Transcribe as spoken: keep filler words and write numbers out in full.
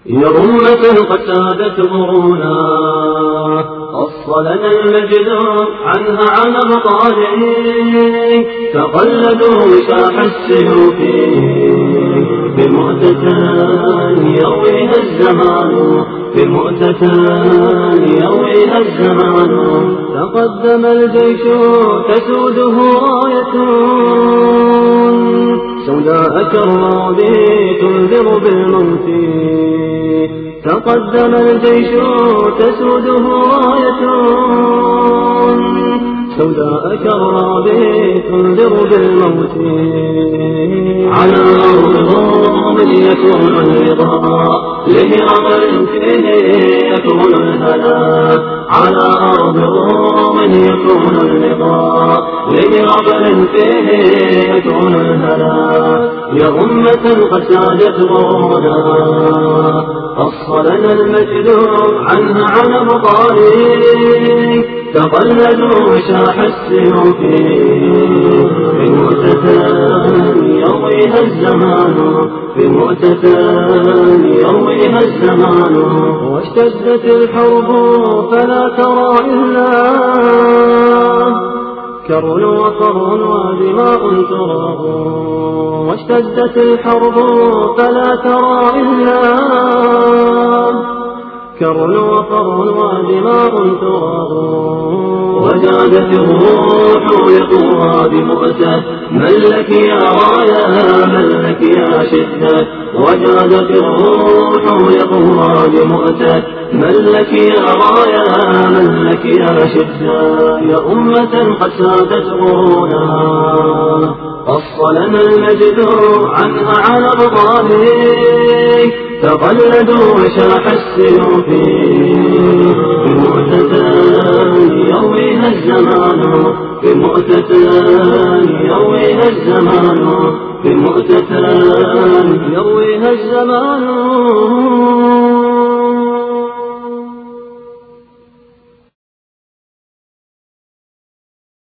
يا أمة قد سادت غرونا أصلنا المجد عنها عن أبطالك تقلدوا وشاح السيوف بمؤتة يرويها الزمان بمؤتة يرويها الزمان تقدم الجيش تسوده راية سوداء كالرعب تنذر بالموت تقدم الجيش تسوده راية سوداء كالرعب تنذر بالموت على أرض يكون الرضا لهرم فيه يكون الهلاك على أرض من يكون الرضا لهرم فيه يكون الهلاك يا أمة قد سادت غرونا أصلنا المجد عنها عن أبطالك تقلدوا وشاح السيوف بمؤتة يرويها الزمان بمؤتة يرويها الزمان واشتدت الحرب فلا ترى إلا كر وقر ودماء تراب واشتدت الحرب فلا ترى إلا كر وقر ودماء تراب وجادت الروح لقوها بمؤتة من لك يا رايا من لك يا شدة وجادت الروح لقوها بمؤتة من لك يا رايا من لك يا شدة يا أمة قد سادت غرونا أصلنا المجد عنها على أبطالك تقلدوا وشاح السيوف بمؤتة يرويها الزمان بمؤتة يرويها الزمان بمؤتة يرويها الزمان